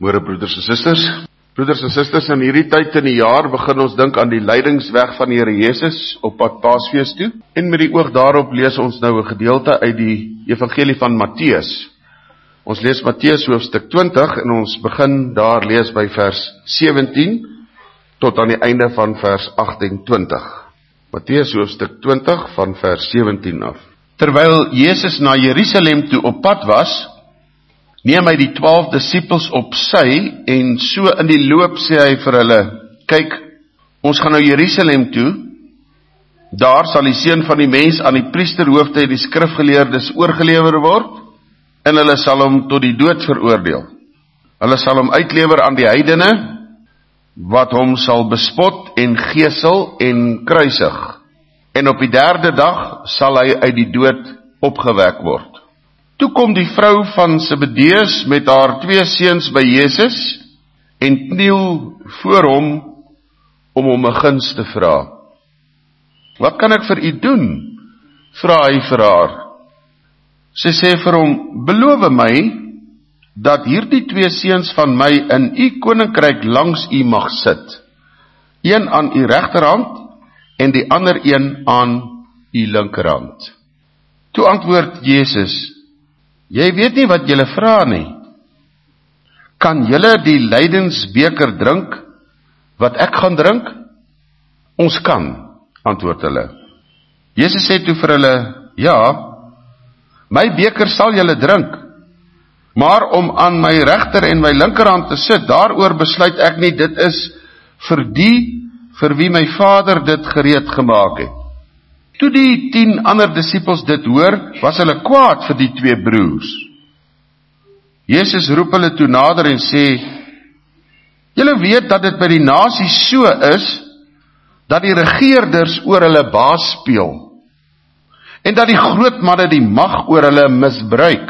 Môre broeders en susters. Broeders en susters, in hierdie tyd in die jaar begin ons dink aan die lydingsweg van die Here Jesus op pad Paasfees toe. En met die oog daarop lees ons nou 'n gedeelte uit die Evangelie van Matteus. Ons lees Matteus hoofstuk 20 en ons begin daar lees by vers 17 tot aan die einde van vers 28. Matteus hoofstuk 20 van vers 17 af. Terwyl Jesus na Jerusalem toe op pad was, neem hy die 12 disippels op sy, en so in die loop sê hy vir hulle, kyk, ons gaan nou Jerusalem toe, daar sal die seun van die mens aan die priesterhoofde en die skrifgeleerdes oorgelewer word, en hulle sal hom tot die dood veroordeel. Hulle sal hom uitlewer aan die heidene, wat hom sal bespot en gesel en kruisig, en op die 3de dag sal hy uit die dood opgewek word. Toe kom die vrou van Zebedeus met haar 2 seuns by Jesus en kniel voor hom om hom 'n guns te vra. Wat kan ek vir u doen? Vra hy vir haar. Sy sê vir hom, beloof my dat hierdie 2 seuns van my in u koninkryk langs u mag sit, een aan u regterhand en die ander een aan u linkerhand. Toe antwoord Jesus, jy weet nie wat julle vra nie. Kan julle die lydingsbeker drink, wat ek gaan drink? Ons kan, antwoord hulle. Jesus sê toe vir hulle, ja, my beker sal julle drink, maar om aan my regter en my linkerhand te sit, daaroor besluit ek nie, dit is vir die, vir wie my Vader dit gereed gemaak het. Toe die 10 ander disippels dit hoor, was hulle kwaad vir die 2 broers. Jesus roep hulle toe nader en sê, julle weet dat dit by die nasies so is, dat die regeerders oor hulle baas speel, en dat die groot manne die mag oor hulle misbruik.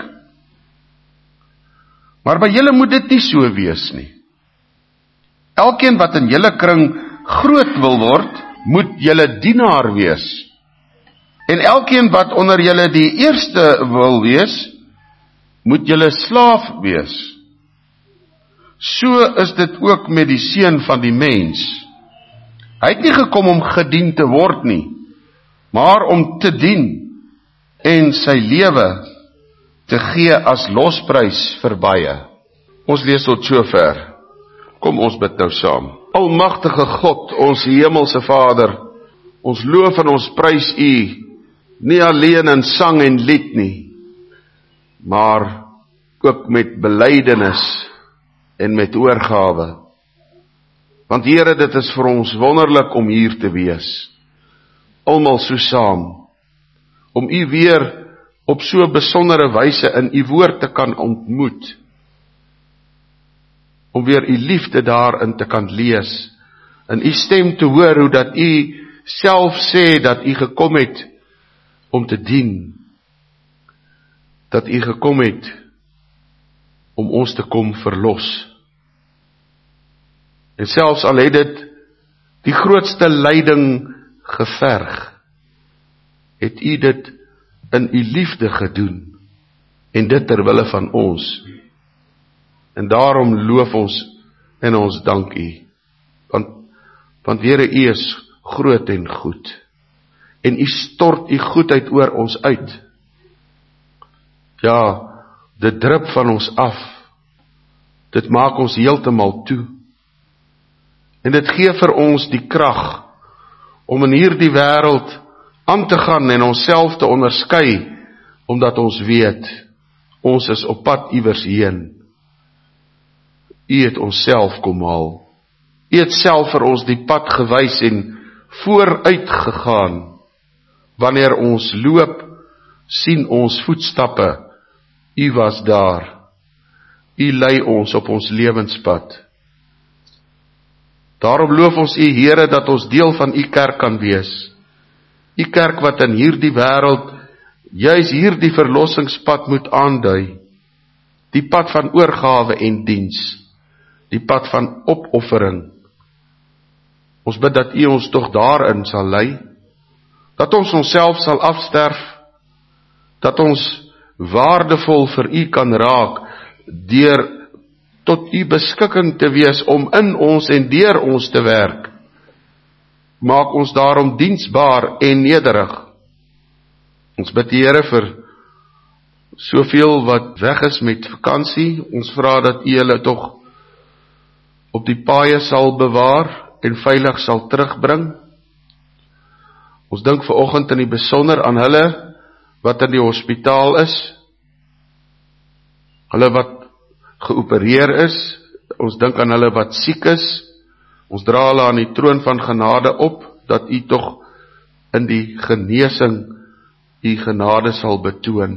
Maar by julle moet dit nie so wees nie. Elkeen wat in julle kring groot wil word, moet julle dienaar wees. En elkeen wat onder julle die eerste wil wees, moet julle slaaf wees. So is dit ook met die seun van die mens. Hy het nie gekom om gedien te word nie, maar om te dien en sy lewe te gee as losprys vir baie. Ons lees tot sover. Kom ons bid nou saam. Almagtige God, ons hemelse Vader, ons loof en ons prys U, nie alleen in sang en lied nie, maar ook met belydenis en met oorgawe. Want Here, dit is vir ons wonderlik om hier te wees, almal so saam, om U weer op so besondere wyse in U woord te kan ontmoet, om weer U liefde daarin te kan lees, en U stem te hoor, hoe dat U self sê dat U gekom het om te dien, dat U gekom het om ons te kom verlos. En selfs al het dit die grootste lyding geverg, het U dit in U liefde gedoen, en dit ter wille van ons. En daarom loof ons en ons dank U, want Here, U is groot en goed, en U stort U goedheid oor ons uit. Ja, dit drup van ons af, dit maak ons heeltemal toe, en dit gee vir ons die krag, om in hierdie wêreld aan te gaan en onsself te onderskei, omdat ons weet, ons is op pad iewers heen. U het ons self kom haal. U het self vir ons die pad gewys en vooruit gegaan. Wanneer ons loop, sien ons voetstappe. U was daar. U lei ons op ons lewenspad. Daarom loof ons U, Here, dat ons deel van U kerk kan wees. U kerk wat in hierdie wêreld juis hierdie verlossingspad moet aandui. Die pad van oorgawe en diens. Die pad van opoffering. Ons bid dat U ons tog daarin sal lei, dat ons onsself sal afsterf, dat ons waardevol vir U kan raak, deur tot u beskikking te wees om in ons en deur ons te werk. Maak ons daarom diensbaar en nederig. Ons bid die Here vir soveel wat weg is met vakansie. Ons vra dat u hulle tog op die paaie sal bewaar en veilig sal terugbring. Ons dink vanoggend in die besonder aan hulle wat in die hospitaal is, hulle wat geopereer is, ons dink aan hulle wat siek is, ons dra hulle aan die troon van genade op, dat u tog in die genesing u genade sal betoon.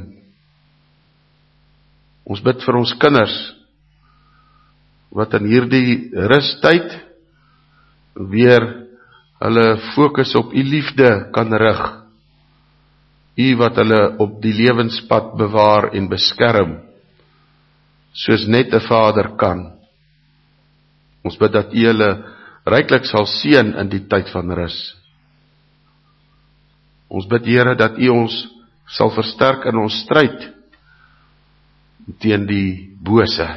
Ons bid vir ons kinders, wat in hierdie rustyd weer hulle fokus op u liefde kan rig, u wat hulle op die lewenspad bewaar en beskerm, soos net 'n Vader kan. Ons bid dat u hulle ryklik sal seën in die tyd van rus. Ons bid Here dat u ons sal versterk in ons stryd teen die bose,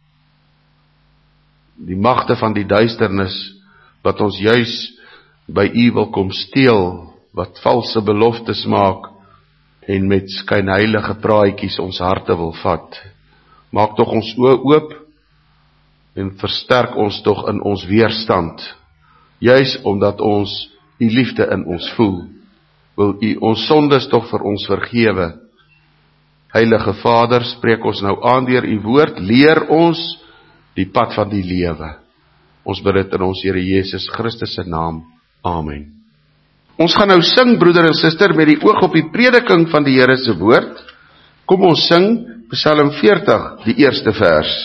die magte van die duisternis, wat ons juis by u wil kom steel, wat valse beloftes maak, en met skynheilige praatjies ons harte wil vat. Maak tog ons oë oop, en versterk ons tog in ons weerstand, juis omdat ons u liefde in ons voel. Wil u ons sondes tog vir ons vergewe. Heilige Vader, spreek ons nou aan deur u woord, leer ons die pad van die lewe. Ons bid dit in ons Here Jesus Christus se naam. Amen. Ons gaan nou sing, broeder en suster, met die oog op die prediking van die Here se woord. Kom ons sing Psalm 40, die eerste vers.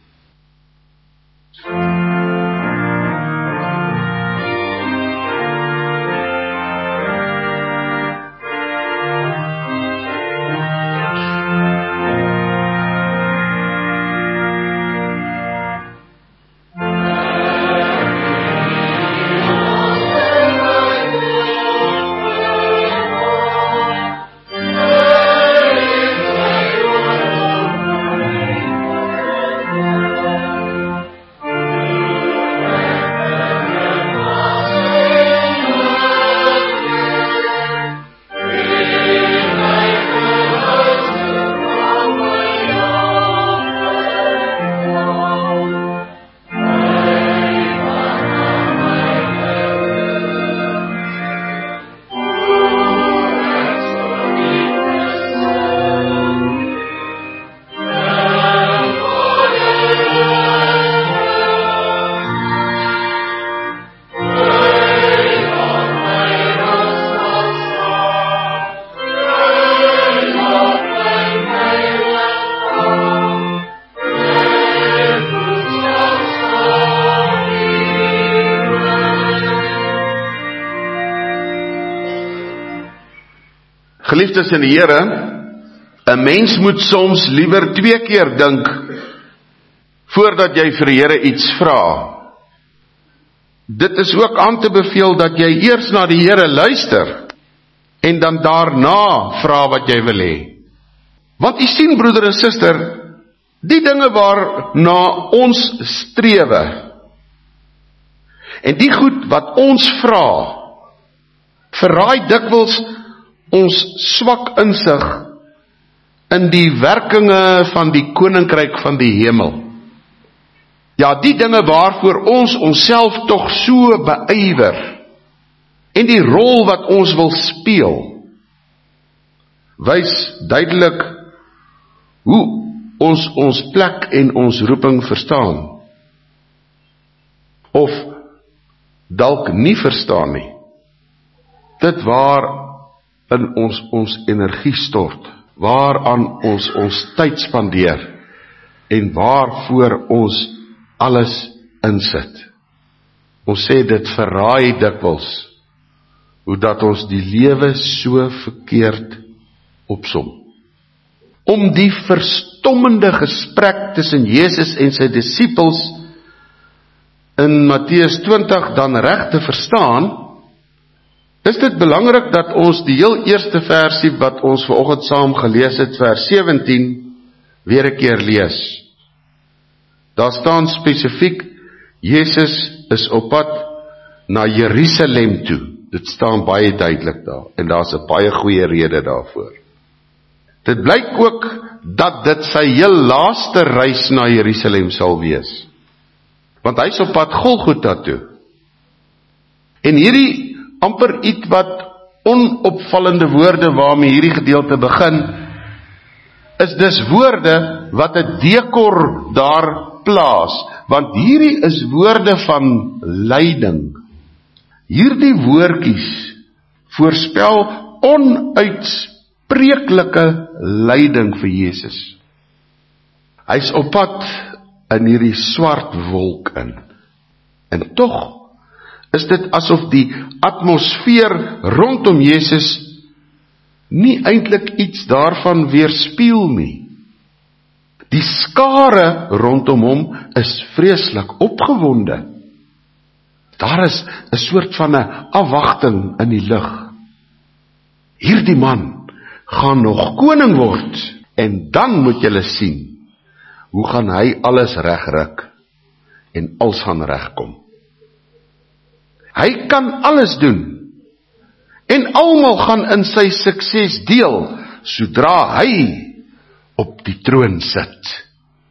Geliefdes in die Here, 'n mens moet soms liewer 2 keer dink voordat jy vir die Here iets vra. Dit is ook aan te beveel dat jy eers na die Here luister en dan daarna vra wat jy wil hê. Want u sien, broeder en suster, die dinge waarna ons strewe en die goed wat ons vra, verraai dikwels ons swak insig in die werkinge van die koninkryk van die hemel. Ja, die dinge waarvoor ons onsself tog so beywer, en die rol wat ons wil speel, wys duidelik hoe ons plek en ons roeping verstaan, of dalk nie verstaan nie. Dit waar in ons energie stort, waaraan ons tyd spandeer, en waarvoor ons alles insit. Ons sê dit verraai dikwels, hoe dat ons die lewe so verkeerd opsom. Om die verstommende gesprek tussen Jesus en sy disippels in Matteus 20 dan reg te verstaan, is dit belangrik dat ons die heel eerste versie wat ons vanoggend saam gelees het, vers 17, weer 'n keer lees. Daar staan spesifiek, Jesus is op pad na Jerusalem toe. Dit staan baie duidelik daar, en daar's 'n baie goeie rede daarvoor. Dit blyk ook dat dit sy heel laaste reis na Jerusalem sal wees. Want hy is op pad Golgotha toe. En hierdie amper iets wat onopvallende woorde waarmee hierdie gedeelte begin, is dus woorde wat 'n dekor daar plaas, want hierdie is woorde van lyding. Hierdie woordjies voorspel onuitspreeklike lyding vir Jesus. Hy's op pad in hierdie swart wolk in. En tog is dit asof die atmosfeer rondom Jesus nie eintlik iets daarvan weerspieël nie. Die skare rondom hom is vreeslik opgewonde. Daar is 'n soort van 'n afwagting in die lug. Hierdie man gaan nog koning word, en dan moet julle sien, hoe gaan hy alles regryk, en alles gaan regkom. Hy kan alles doen, en almal gaan in sy sukses deel, sodra hy op die troon sit.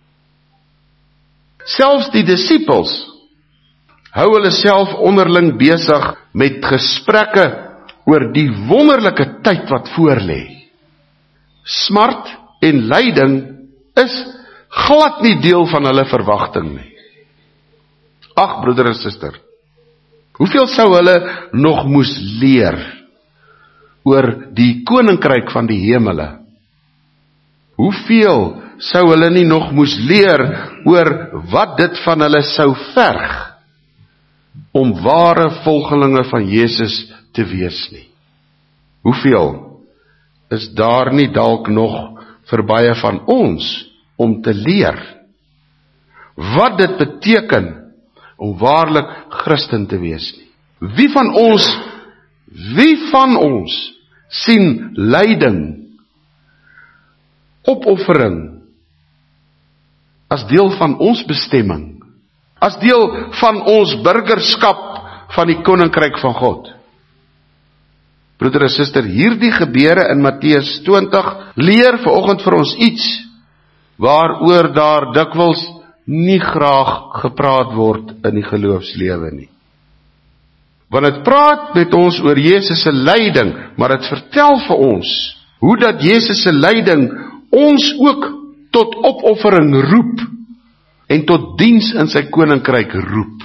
Selfs die disippels hou hulle self onderling besig met gesprekke oor die wonderlike tyd wat voorlê. Smart en lyding is glad nie deel van hulle verwagting nie. Ag, broeder en suster, hoeveel sou hulle nog moes leer oor die koninkryk van die hemele? Hoeveel sou hulle nie nog moes leer oor wat dit van hulle sou verg om ware volgelinge van Jesus te wees nie? Hoeveel is daar nie dalk nog vir baie van ons om te leer wat dit beteken om waarlik Christen te wees nie? Wie van ons sien lyding, opoffering as deel van ons bestemming, as deel van ons burgerskap van die koninkryk van God? Broeder en suster, hierdie gebeure in Matteus 20 leer vanoggend vir ons iets waaroor daar dikwels nie graag gepraat word in die geloofslewe nie. Want dit praat met ons oor Jesus se lyding, maar dit vertel vir ons hoe dat Jesus se lyding ons ook tot opoffering roep en tot diens in sy koninkryk roep.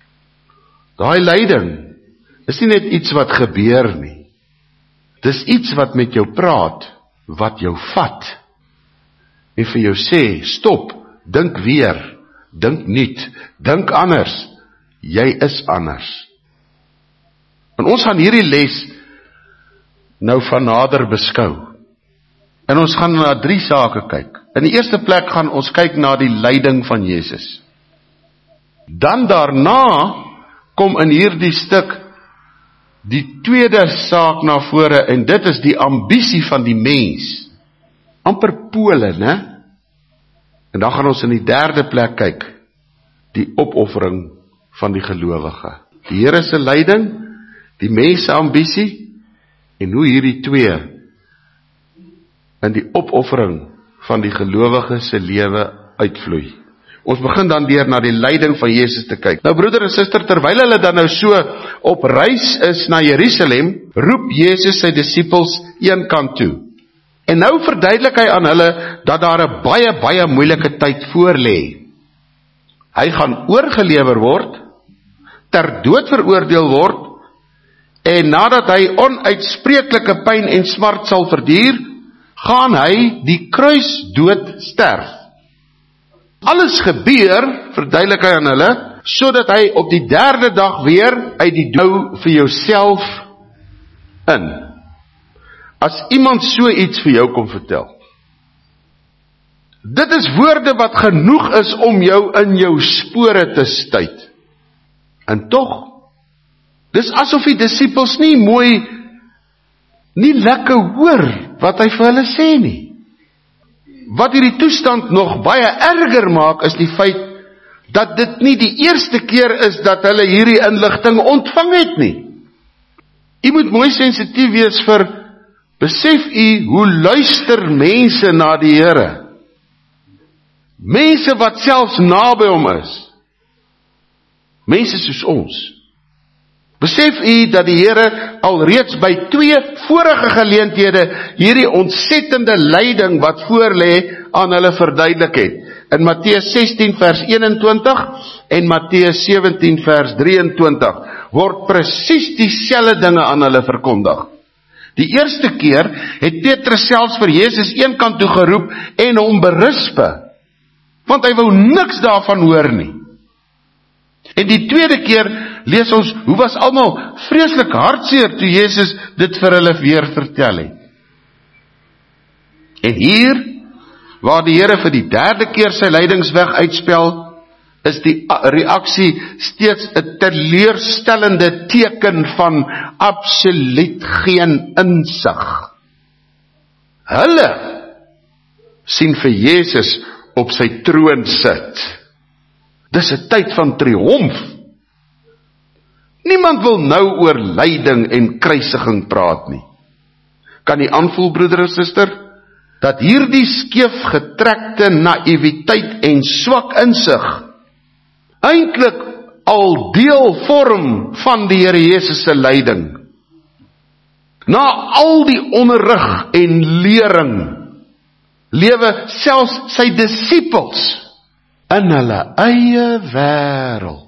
Daai lyding is nie net iets wat gebeur nie. Dis iets wat met jou praat, wat jou vat en vir jou sê, stop, dink weer, dink nuut, dink anders, jy is anders. En ons gaan hierdie les nou van nader beskou. En ons gaan na 3 sake kyk. In die eerste plek gaan ons kyk na die lyding van Jesus. Dan daarna kom in hierdie stuk die tweede saak na vore, en dit is die ambisie van die mens. Amper pole, né? En dan gaan ons in die derde plek kyk, die opoffering van die gelowige. Die Here se lyding, die mens se ambisie, en hoe hierdie twee in die opoffering van die gelowige se lewe uitvloei. Ons begin dan deur na die lyding van Jesus te kyk. Nou broeder en suster, terwyl hulle dan nou so op reis is na Jerusalem, roep Jesus sy disippels een kant toe. En nou verduidelik hy aan hulle dat daar 'n baie moeilike tyd voorlê. Hy gaan oorgelewer word, ter dood veroordeel word, en nadat hy onuitspreeklike pyn en smart sal verduur, gaan hy die kruisdood sterf. Alles gebeur, verduidelik hy aan hulle, sodat hy op die derde dag weer uit die dood vir jouself in. As iemand so iets vir jou kom vertel, dit is woorde wat genoeg is om jou in jou spore te stuit. En tog, dis asof die disippels nie lekker hoor wat hy vir hulle sê nie. Wat hierdie toestand nog baie erger maak, is die feit dat dit nie die eerste keer is dat hulle hierdie inligting ontvang het nie. U moet mooi sensitief wees vir, besef u hoe luister mense na die Here. Mense wat selfs naby hom is. Mense soos ons. Besef u dat die Here alreeds by 2 vorige geleenthede hierdie ontsettende lyding wat voorlê aan hulle verduidelik het. In Matteus 16 vers 21 en Matteus 17 vers 23 word presies dieselfde dinge aan hulle verkondig. Die eerste keer het Petrus selfs vir Jesus eenkant toe geroep en hom berispe, want hy wou niks daarvan hoor nie. En die tweede keer lees ons, hoe was almal vreeslik hartseer toe Jesus dit vir hulle weer vertel het. En hier, waar die Here vir die derde keer sy lydingsweg uitspel, is die reaksie steeds 'n teleurstellende teken van absoluut geen insig. Hulle sien vir Jesus op sy troon sit. Dis 'n tyd van triomf. Niemand wil nou oor lyding en kruisiging praat nie. Kan jy aanvoel, broeder en suster, dat hierdie skeef getrekte naïwiteit en swak insig eintlik al deel vorm van die Here Jesus se lyding. Na al die onderrig en lering, lewe selfs sy disippels in hulle eie wêreld.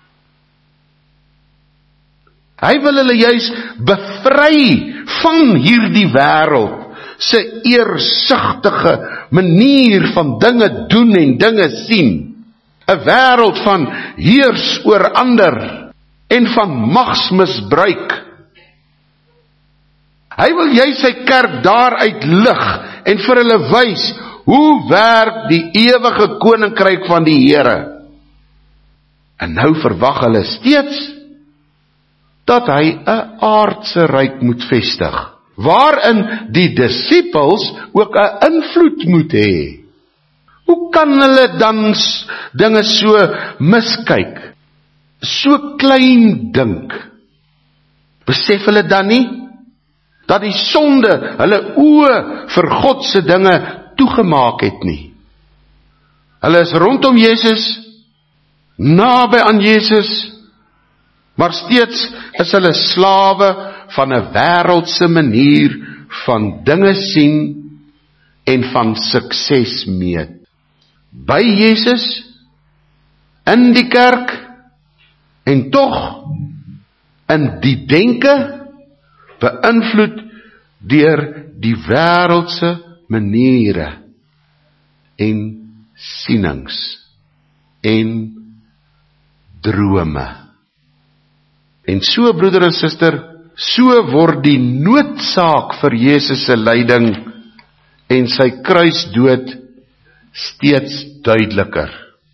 Hy wil hulle juis bevry van hierdie wêreld se eersugtige manier van dinge doen en dinge sien. 'n Wêreld van heers oor ander en van magsmisbruik. Hy wil juis sy kerk daaruit lig en vir hulle wys hoe werk die ewige koninkryk van die Here. En nou verwag hulle steeds dat hy 'n aardse ryk moet vestig, waarin die disippels ook 'n invloed moet hê. Hoe kan hulle dan dinge so miskyk, so klein dink? Besef hulle dan nie dat die sonde hulle oë vir God se dinge toegemaak het nie? Hulle is rondom Jesus, naby aan Jesus, maar steeds is hulle slawe van 'n wêreldse manier van dinge sien en van sukses meet. By Jesus, in die kerk, en tog in die denke, beïnvloed deur die wêreldse maniere en sienings en drome. En so, broeder en suster, so word die noodsaak vir Jesus se lyding en sy kruisdood steeds duideliker.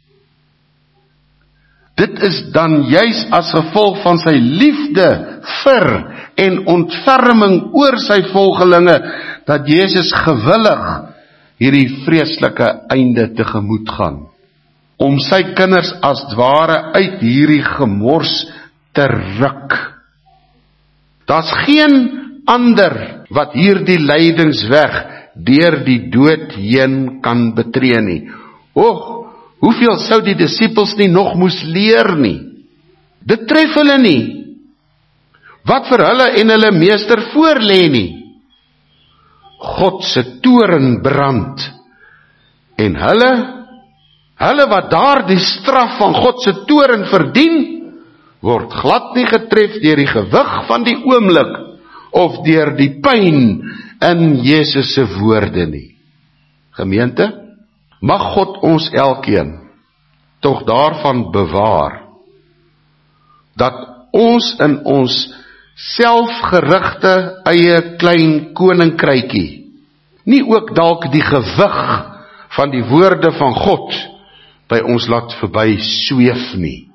Dit is dan juis as gevolg van sy liefde vir en ontferming oor sy volgelinge, dat Jesus gewillig hierdie vreeslike einde tegemoet gaan, om sy kinders as ware uit hierdie gemors te ruk. Daar's geen ander wat hierdie lydingsweg deur die dood heen kan betree nie. Hoeveel sou die disippels nie nog moes leer nie? Dit tref hulle nie. Wat vir hulle en hulle meester voorlê nie. God se toorn brand. En hulle wat daar die straf van God se toorn verdien, word glad nie getref deur die gewig van die oomblik of deur die pyn in Jesus se woorde nie. Gemeente, mag God ons elkeen tog daarvan bewaar, dat ons in ons selfgerigte eie klein koninkrykie nie ook dalk die gewig van die woorde van God by ons laat verby sweef nie.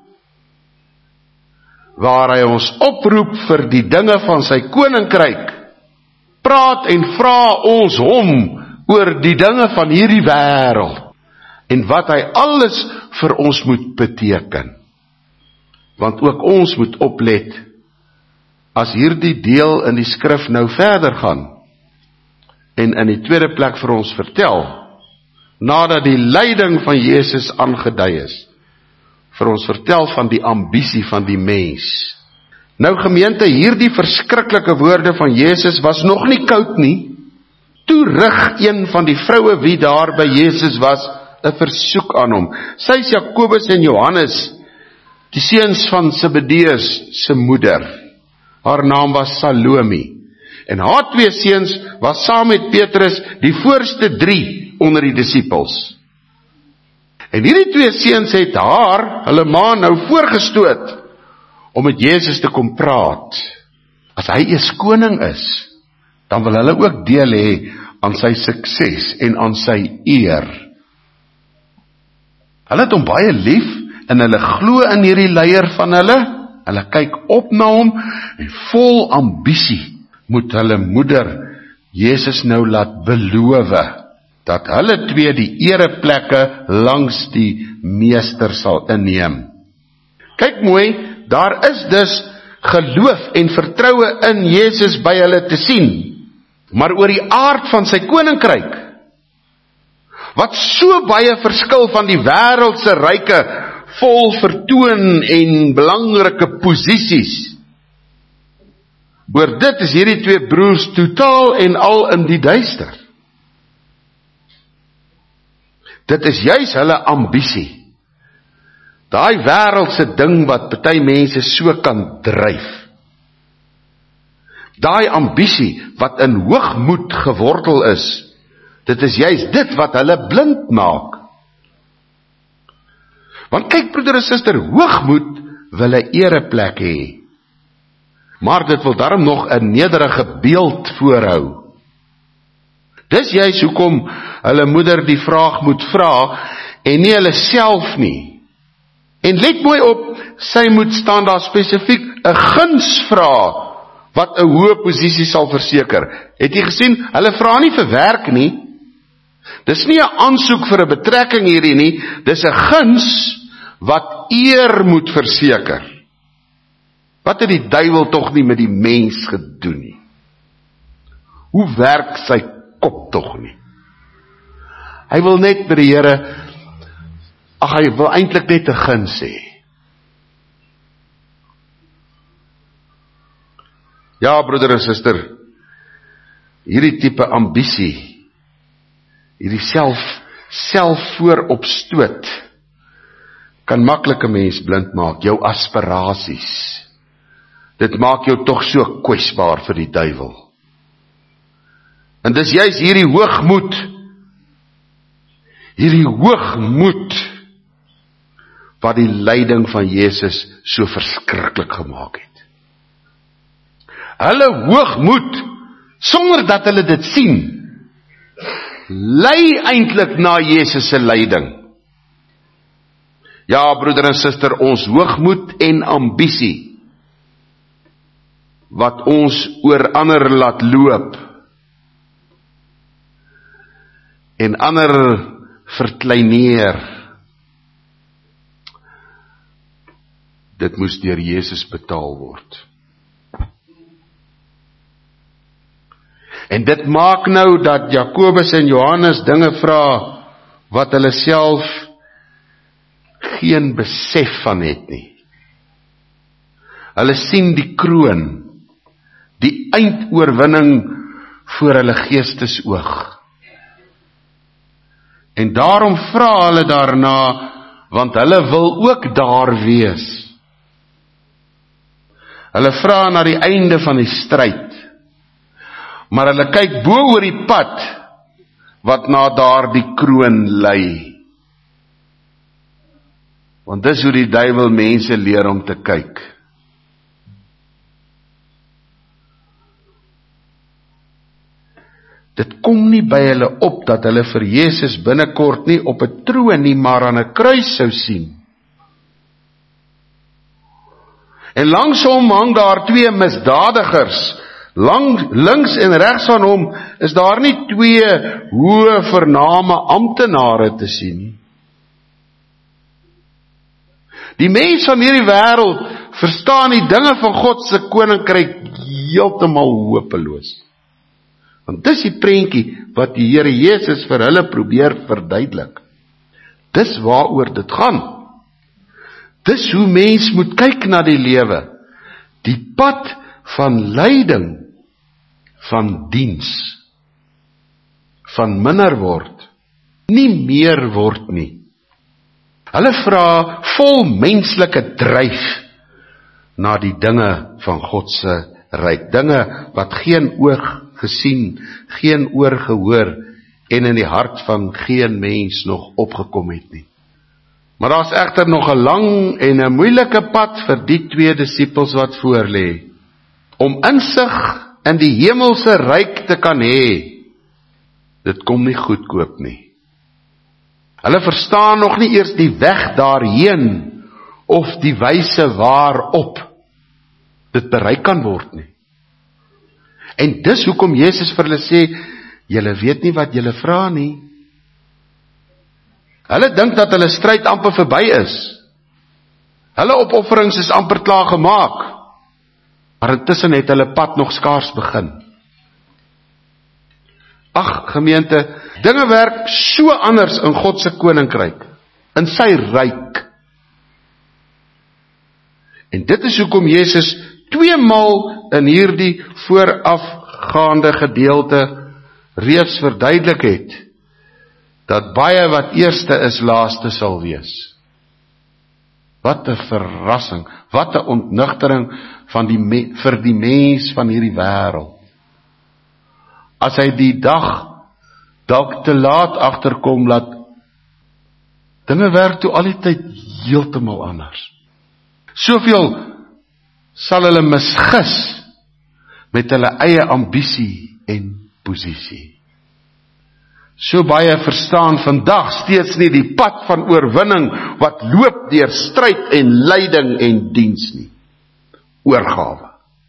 Waar hy ons oproep vir die dinge van sy koninkryk, praat en vra ons hom oor die dinge van hierdie wêreld. en wat hy alles vir ons moet beteken. Want ook ons moet oplet, as hierdie deel in die skrif nou verder gaan, en in die tweede plek vir ons vertel, nadat die lyding van Jesus aangedui is, vir ons vertel van die ambisie van die mens. Nou gemeente, hierdie verskriklike woorde van Jesus was nog nie koud nie. Toe rig een van die vroue wie daar by Jesus was, 'n versoek aan hom. Sy is Jakobus en Johannes, die seuns van Zebedeus se moeder. Haar naam was Salome. En haar 2 seuns was saam met Petrus die voorste 3 onder die disippels. En hierdie 2 seuns het haar, hulle ma nou voorgestoot, om met Jesus te kom praat. As hy eers koning is, dan wil hulle ook deel hê aan sy sukses en aan sy eer. Hulle het hom baie lief, en hulle glo in hierdie leier van hulle kyk op na hom, en vol ambisie moet hulle moeder Jesus nou laat beloof, dat hulle 2 die ereplekke langs die meester sal inneem. Kyk mooi, daar is dus geloof en vertroue in Jesus by hulle te sien, maar oor die aard van sy koninkryk, wat so baie verskil van die wêreldse ryke, vol vertoon en belangrike posisies. Oor dit is hierdie 2 broers totaal en al in die duister. Dit is juis hulle ambisie. Daai wêreldse ding wat party mense so kan dryf. Daai ambisie wat in hoogmoed gewortel is, dit is juis dit wat hulle blind maak. Want kyk broeder en suster, hoogmoed wil 'n ereplek hê, maar dit wil daarom nog 'n nederige beeld voorhou. Dis juis hoekom hulle moeder die vraag moet vra, en nie hulle self nie. En let mooi op, sy moet staan daar spesifiek 'n guns vra, wat 'n hoë posisie sal verseker. Het jy gesien, hulle vra nie vir werk nie. Dis nie 'n aansoek vir 'n betrekking hierdie nie, dis 'n guns wat eer moet verseker. Wat het die duiwel tog nie met die mens gedoen nie? Hoe werk sy kop tog nie? Hy wil net by die Here, hy wil eintlik net 'n guns hê. Ja, broeder en suster, hierdie tipe ambisie, hierdie selfvooropstoot, kan maklik 'n mens blind maak, jou aspirasies. Dit maak jou tog so kwesbaar vir die duiwel. En dis juist hierdie hoogmoed, wat die lyding van Jesus so verskriklik gemaak het. Hulle hoogmoed, sonder dat hulle dit sien, lei eintlik na Jesus se lyding. Ja, broeder en suster, ons hoogmoed en ambisie, wat ons oor ander laat loop, en ander verkleineer, dit moes deur Jesus betaal word. En dit maak nou dat Jakobus en Johannes dinge vra, wat hulle self geen besef van het nie. Hulle sien die kroon, die eindoorwinning voor hulle geestesoog. En daarom vra hulle daarna, want hulle wil ook daar wees. Hulle vra na die einde van die stryd, maar hulle kyk bo oor die pad, wat na daardie kroon lei. Want dis hoe die duiwel mense leer om te kyk. Dit kom nie by hulle op dat hulle vir Jesus binnekort nie op 'n troon nie, maar aan 'n kruis sou sien. En langs hom hang daar 2 misdadigers. Links en regs van hom is daar nie 2 hoë vername amptenare te sien nie. Die mens van hierdie wêreld verstaan die dinge van God se koninkryk heeltemal hopeloos. Want dis die prentjie wat die Here Jesus vir hulle probeer verduidelik. Dis waaroor dit gaan. Dis hoe mens moet kyk na die lewe. Die pad van lyding, van diens, van minder word, nie meer word nie. Hulle vra vol menslike dryf na die dinge van God se ryk, dinge wat geen oog gesien, geen oor gehoor en in die hart van geen mens nog opgekom het nie. Maar daar's egter nog 'n lang en 'n moeilike pad vir die 2 disippels wat voorlê, om insig in die hemelse ryk te kan hê. Dit kom nie goedkoop nie. Hulle verstaan nog nie eers die weg daarheen of die wyse waarop dit bereik kan word nie. En dis hoekom Jesus vir hulle sê, julle weet nie wat julle vra nie. Hulle dink dat hulle stryd amper verby is. Hulle opofferings is amper klaar gemaak. Maar intussen het hulle pad nog skaars begin. Ag, gemeente, dinge werk so anders in God se koninkryk, in sy ryk. En dit is hoekom Jesus 2 maal in hierdie voorafgaande gedeelte reeds verduidelik het, dat baie wat eerste is, laaste sal wees. Wat 'n verrassing, wat 'n ontnugtering vir die mens van hierdie wêreld. As hy die dag dalk te laat agterkom, laat dinge werk toe al die tyd heeltemal anders. Soveel sal hulle misgis met hulle eie ambisie en posisie. So baie verstaan vandag steeds nie die pad van oorwinning wat loop deur stryd en lyding en diens nie. Oorgawe.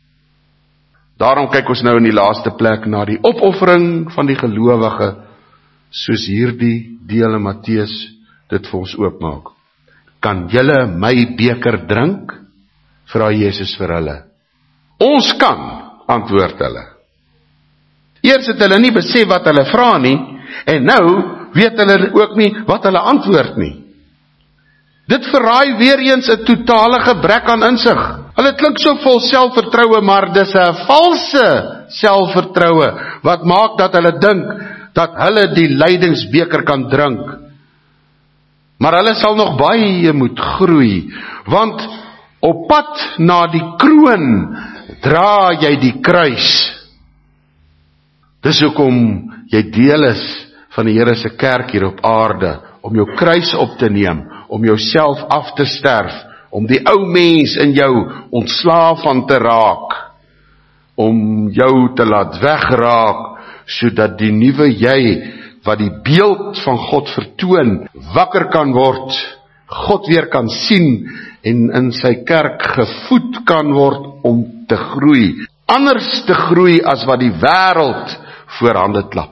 Daarom kyk ons nou in die laaste plek na die opoffering van die gelowige, soos hierdie deel in Matteus dit vir ons oopmaak. Kan julle my beker drink? Vra Jesus vir hulle. Ons kan, antwoord hulle. Eers het hulle nie besef wat hulle vra nie, en nou weet hulle ook nie wat hulle antwoord nie. Dit verraai weer eens 'n totale gebrek aan insig. Hulle klink so vol selfvertroue, maar dis 'n valse selfvertroue wat maak dat hulle dink dat hulle die lydingsbeker kan drink. Maar hulle sal nog baie moet groei, want op pad na die kroon dra jy die kruis. Dis hoekom jy deel is van die Here se kerk hier op aarde, om jou kruis op te neem, om jouself af te sterf, om die ou mens in jou ontslaaf van te raak, om jou te laat wegraak, sodat die nuwe jy, wat die beeld van God vertoon, wakker kan word, God weer kan sien, en in sy kerk gevoed kan word om te groei, anders te groei as wat die wêreld voorhande klap.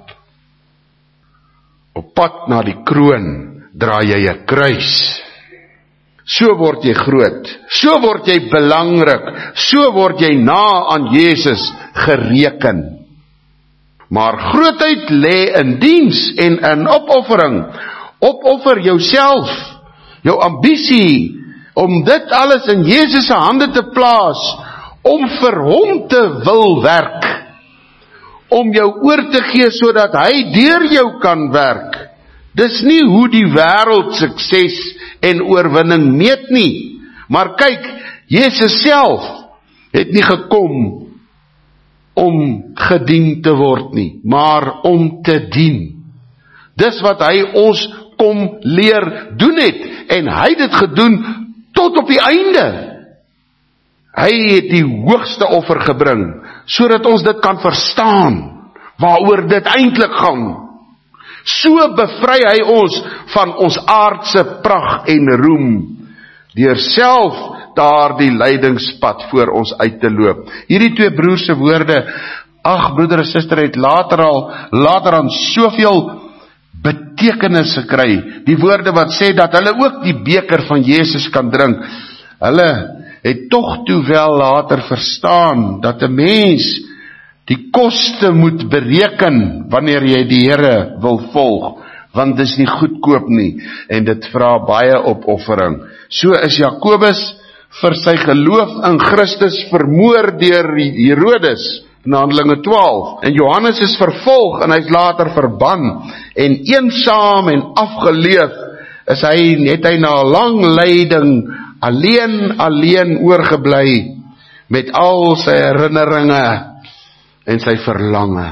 Op pad na die kroon dra jy 'n kruis. So word jy groot, so word jy belangrik, so word jy na aan Jesus gereken. Maar grootheid lê in diens en in opoffering. Opoffer jouself, jou ambisie, om dit alles in Jesus se hande te plaas, om vir hom te wil werk, om jou oor te gee sodat hy deur jou kan werk. Dis nie hoe die wêreld sukses en oorwinning meet nie. Maar kyk, Jesus self het nie gekom om gedien te word nie, maar om te dien. Dis wat hy ons kom leer doen het, en hy het dit gedoen tot op die einde. Hy het die hoogste offer gebring, sodat ons dit kan verstaan, waaroor dit eintlik gaan. So bevry hy ons van ons aardse pragt en roem, deur self daardie lydingspad voor ons uit te loop. Hierdie 2 broers se woorde, ag broeder en suster, het later aan soveel betekenis gekry. Die woorde wat sê dat hulle ook die beker van Jesus kan drink. Hulle het tog toe wel later verstaan dat 'n mens die koste moet bereken wanneer jy die Here wil volg, want dit is nie goedkoop nie en dit vra baie opoffering. So is Jakobus vir sy geloof in Christus vermoor deur Herodes in Handelinge 12. En Johannes is vervolg en hy is later verban en eensaam en afgeleef het hy na 'n lang lyding alleen oorgebly met al sy herinneringe en sy verlange.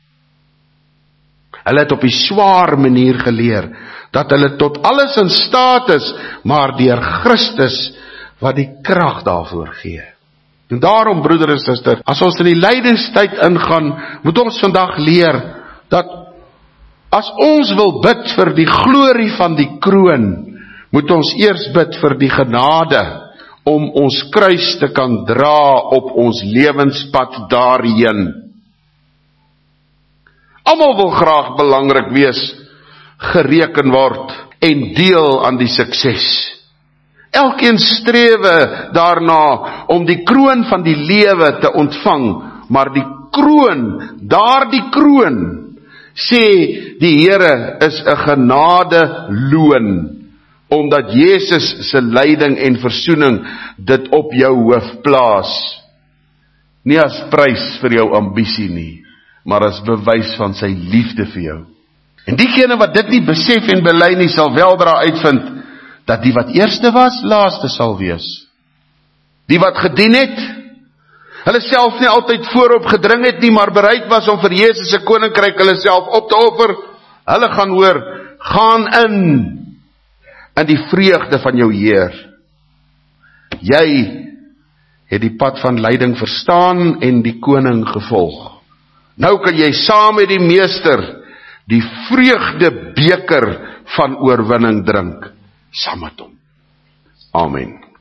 Hulle het op die swaar manier geleer dat hulle tot alles in staat is, maar deur Christus wat die krag daarvoor gee. En daarom, broeder en suster, as ons in die lydingstyd ingaan, moet ons vandag leer dat as ons wil bid vir die glorie van die kroon, moet ons eers bid vir die genade om ons kruis te kan dra op ons lewenspad daarheen. Almal wil graag belangrik wees, gereken word en deel aan die sukses. Elkeen strewe daarna om die kroon van die lewe te ontvang, maar daardie kroon, sê die Here, is 'n genade loon, omdat Jesus se lyding en versoening dit op jou hoof plaas. Nie as prys vir jou ambisie nie, maar as bewys van sy liefde vir jou. En diegene wat dit nie besef en bely nie, sal weldra uitvind dat die wat eerste was, laaste sal wees. Die wat gedien het, hulle self nie altyd voorop gedring het nie, maar bereid was om vir Jesus se koninkryk hulle self op te offer, hulle gaan hoor, gaan in die vreugde van jou Heer. Jy het die pad van lyding verstaan en die koning gevolg. Nou kan jy saam met die meester die vreugde beker van oorwinning drink, saam met hom. Amen.